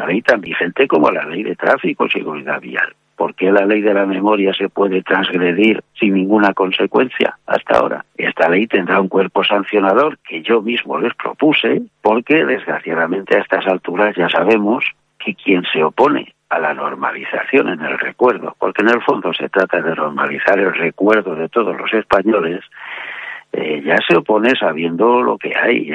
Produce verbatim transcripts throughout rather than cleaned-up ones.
una ley tan vigente como la ley de tráfico y seguridad vial. ¿Por qué la ley de la memoria se puede transgredir sin ninguna consecuencia hasta ahora? Esta ley tendrá un cuerpo sancionador que yo mismo les propuse, porque desgraciadamente a estas alturas ya sabemos que quien se opone a la normalización en el recuerdo, porque en el fondo se trata de normalizar el recuerdo de todos los españoles, eh, ya se opone sabiendo lo que hay, ¿eh?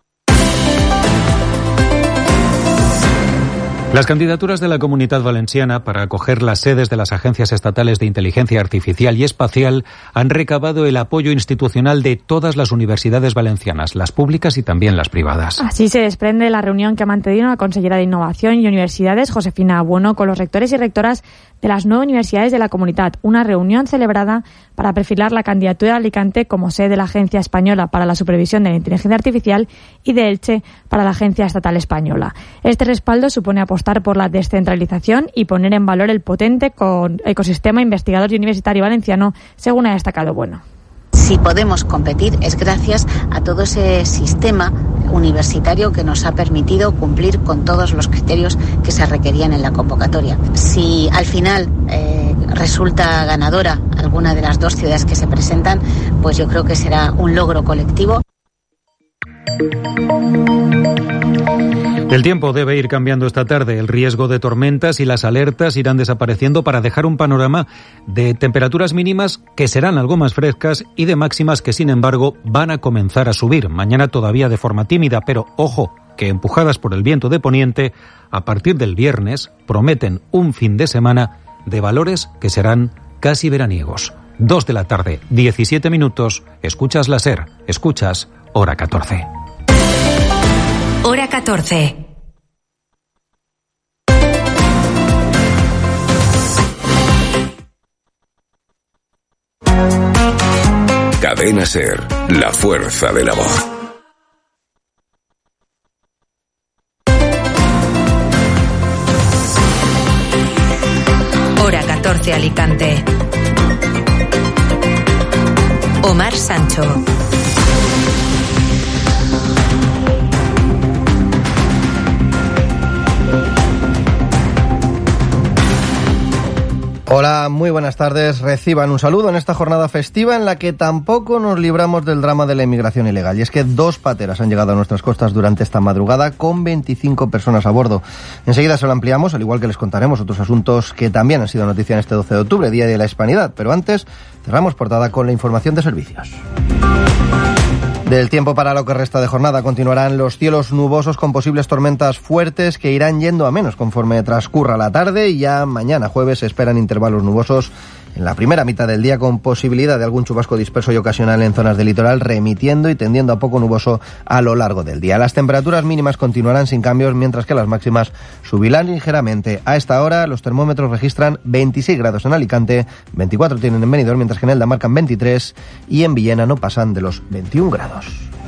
Las candidaturas de la Comunitat Valenciana para acoger las sedes de las agencias estatales de inteligencia artificial y espacial han recabado el apoyo institucional de todas las universidades valencianas, las públicas y también las privadas. Así se desprende la reunión que ha mantenido la consellera de Innovación y Universidades, Josefina Bueno, con los rectores y rectoras de las nueve universidades de la Comunitat. Una reunión celebrada para perfilar la candidatura de Alicante como sede de la Agencia Española para la Supervisión de la Inteligencia Artificial y de Elche para la Agencia Estatal Española. Este respaldo supone apostar por la descentralización y poner en valor el potente con ecosistema investigador y universitario valenciano, según ha destacado Bueno. Si podemos competir es gracias a todo ese sistema universitario que nos ha permitido cumplir con todos los criterios que se requerían en la convocatoria. Si al final eh, resulta ganadora alguna de las dos ciudades que se presentan, pues yo creo que será un logro colectivo. El tiempo debe ir cambiando esta tarde. El riesgo de tormentas y las alertas irán desapareciendo para dejar un panorama de temperaturas mínimas que serán algo más frescas y de máximas que, sin embargo, van a comenzar a subir. Mañana todavía de forma tímida, pero ojo, que empujadas por el viento de poniente, a partir del viernes prometen un fin de semana de valores que serán casi veraniegos. Dos de la tarde, diecisiete minutos. Escuchas la SER, escuchas Hora catorce. Hora catorce. Cadena SER, la fuerza de la voz. Hora catorce Alicante. Omar Sancho. Hola, muy buenas tardes. Reciban un saludo en esta jornada festiva en la que tampoco nos libramos del drama de la inmigración ilegal. Y es que dos pateras han llegado a nuestras costas durante esta madrugada con veinticinco personas a bordo. Enseguida se lo ampliamos, al igual que les contaremos otros asuntos que también han sido noticia en este doce de octubre, Día de la Hispanidad. Pero antes, cerramos portada con la información de servicios. Del tiempo para lo que resta de jornada continuarán los cielos nubosos con posibles tormentas fuertes que irán yendo a menos conforme transcurra la tarde, y ya mañana jueves se esperan intervalos nubosos en la primera mitad del día con posibilidad de algún chubasco disperso y ocasional en zonas del litoral, remitiendo y tendiendo a poco nuboso a lo largo del día. Las temperaturas mínimas continuarán sin cambios, mientras que las máximas subirán ligeramente. A esta hora los termómetros registran veintiséis grados en Alicante, veinticuatro tienen en Benidorm, mientras que en Elda marcan veintitrés y en Villena no pasan de los veintiún grados.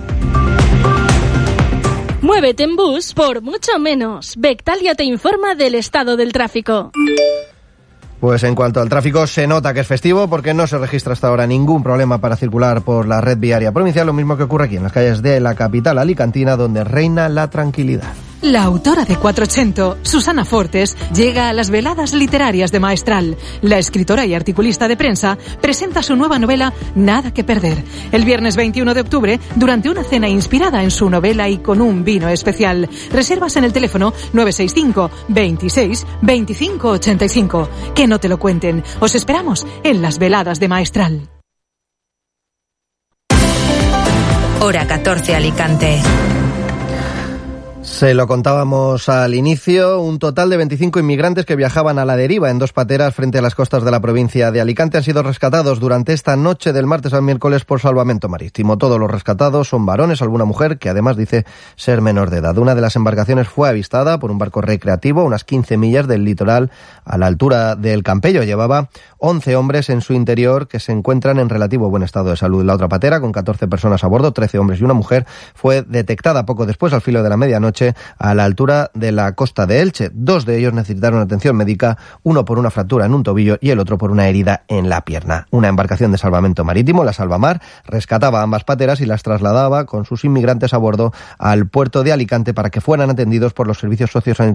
Muévete en bus por mucho menos. Bectalia te informa del estado del tráfico. Pues en cuanto al tráfico, se nota que es festivo porque no se registra hasta ahora ningún problema para circular por la red viaria provincial, lo mismo que ocurre aquí en las calles de la capital alicantina, donde reina la tranquilidad. La autora de Quattrocento, Susana Fortes, llega a las veladas literarias de Maestral. La escritora y articulista de prensa presenta su nueva novela Nada que perder, el viernes veintiuno de octubre, durante una cena inspirada en su novela y con un vino especial. Reservas en el teléfono nueve seis cinco, veintiséis, veinticinco ochenta y cinco. Que no te lo cuenten. Os esperamos en las veladas de Maestral. Hora catorce Alicante. Se lo contábamos al inicio, un total de veinticinco inmigrantes que viajaban a la deriva en dos pateras frente a las costas de la provincia de Alicante han sido rescatados durante esta noche del martes al miércoles por salvamento marítimo. Todos los rescatados son varones, alguna mujer que además dice ser menor de edad. Una de las embarcaciones fue avistada por un barco recreativo a unas quince millas del litoral a la altura del Campello. Llevaba once hombres en su interior que se encuentran en relativo buen estado de salud. La otra patera, con catorce personas a bordo, trece hombres y una mujer, fue detectada poco después, al filo de la medianoche, a la altura de la costa de Elche. Dos de ellos necesitaron atención médica, uno por una fractura en un tobillo y el otro por una herida en la pierna. Una embarcación de salvamento marítimo, la Salvamar, rescataba a ambas pateras y las trasladaba con sus inmigrantes a bordo al puerto de Alicante para que fueran atendidos por los servicios sociosanitarios